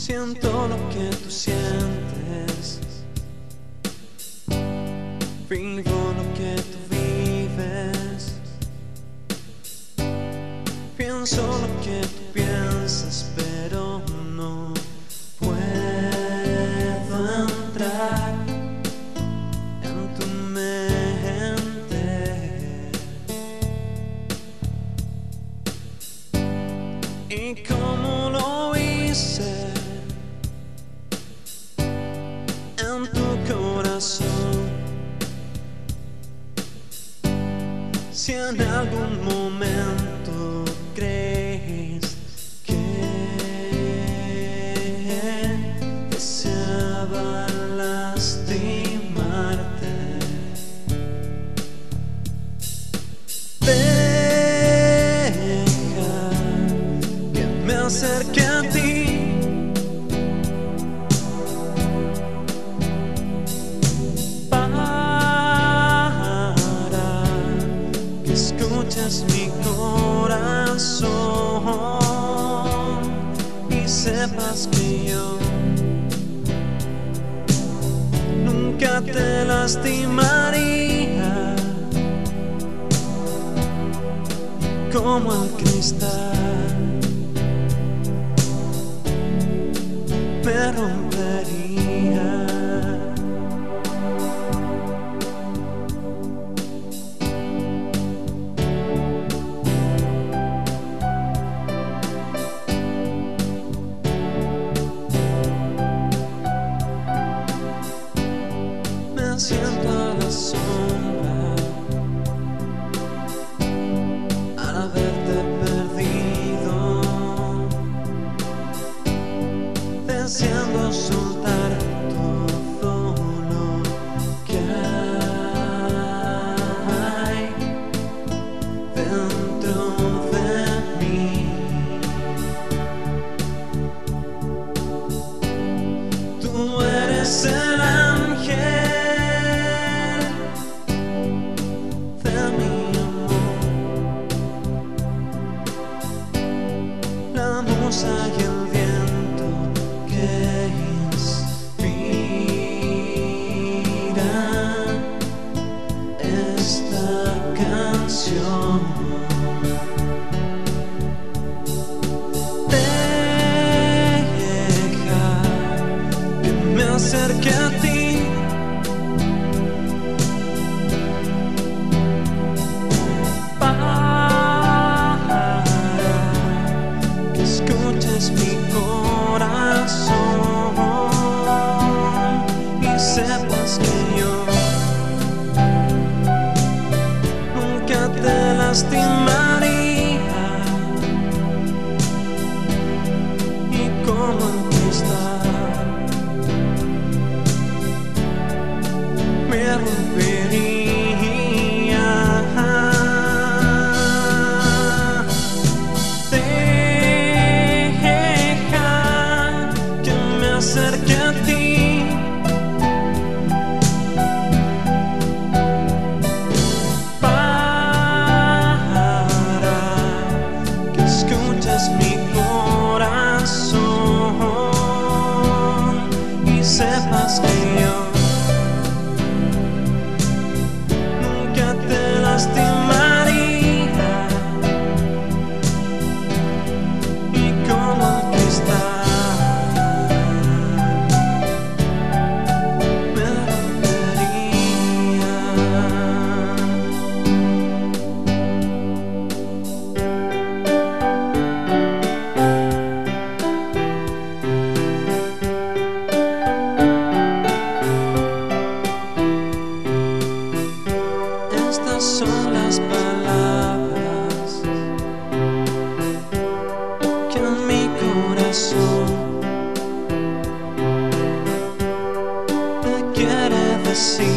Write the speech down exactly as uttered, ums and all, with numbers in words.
Siento lo que tú sientes, vivo lo que tú vives, pienso lo que tú piensas, pero no puedo entrar en tu mente. Y como lo hice en tu corazón, si en algún momento crees que deseaba lastimarte, deja que me acerque a ti. Escuchas mi corazón y sepas que yo nunca te lastimaría, como el cristal me rompería. Siento a la sombra al haberte perdido, deseando soltar todo lo que hay dentro de mí. Tú eres el ángel y el viento que inspira esta canción. Deja que me acerque a ti. Escuches mi corazón y sepas que yo nunca te lastimaría, y como el cristal me rompería. Acerque a ti, para que escuches mi corazón y sepas que yo nunca te lastimaría, y como el cristal son las palabras que en mi corazón te quiere decir.